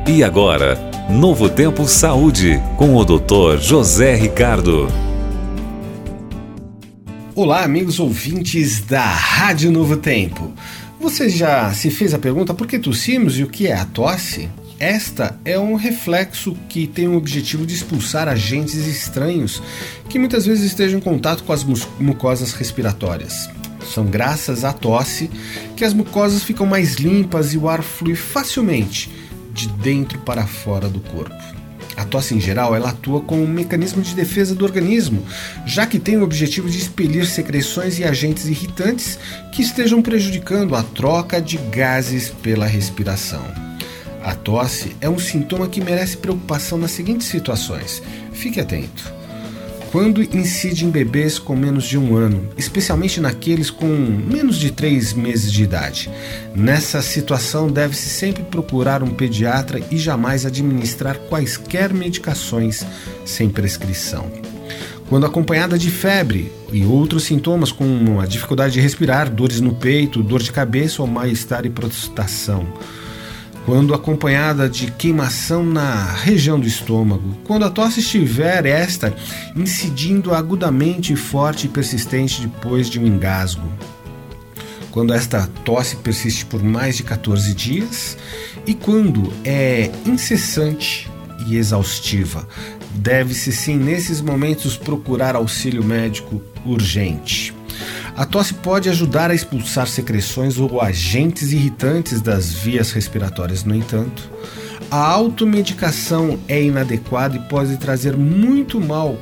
E agora, Novo Tempo Saúde, com o Dr. José Ricardo. Olá, amigos ouvintes da Rádio Novo Tempo. Você já se fez a pergunta por que tossimos e o que é a tosse? Esta é um reflexo que tem o objetivo de expulsar agentes estranhos que muitas vezes estejam em contato com as mucosas respiratórias. São graças à tosse que as mucosas ficam mais limpas e o ar flui facilmente de dentro para fora do corpo. A tosse, em geral, ela atua como um mecanismo de defesa do organismo, já que tem o objetivo de expelir secreções e agentes irritantes que estejam prejudicando a troca de gases pela respiração. A tosse é um sintoma que merece preocupação nas seguintes situações. Fique atento. Quando incide em bebês com menos de 1 ano, especialmente naqueles com menos de 3 meses de idade. Nessa situação, deve-se sempre procurar um pediatra e jamais administrar quaisquer medicações sem prescrição. Quando acompanhada de febre e outros sintomas como a dificuldade de respirar, dores no peito, dor de cabeça ou mal-estar e prostração. Quando acompanhada de queimação na região do estômago, quando a tosse estiver incidindo agudamente forte e persistente depois de um engasgo, quando esta tosse persiste por mais de 14 dias e quando é incessante e exaustiva. Deve-se sim, nesses momentos, procurar auxílio médico urgente. A tosse pode ajudar a expulsar secreções ou agentes irritantes das vias respiratórias. No entanto, a automedicação é inadequada e pode trazer muito mal,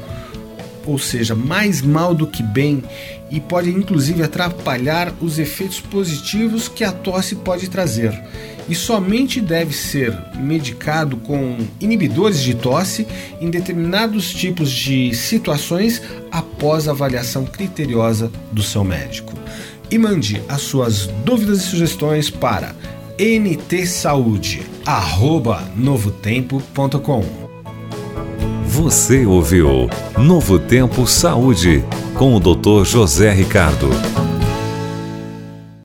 ou seja, mais mal do que bem, e pode inclusive atrapalhar os efeitos positivos que a tosse pode trazer. E somente deve ser medicado com inibidores de tosse em determinados tipos de situações após avaliação criteriosa do seu médico. E mande as suas dúvidas e sugestões para ntsaude@novotempo.com. Você ouviu Novo Tempo Saúde, com o Dr. José Ricardo.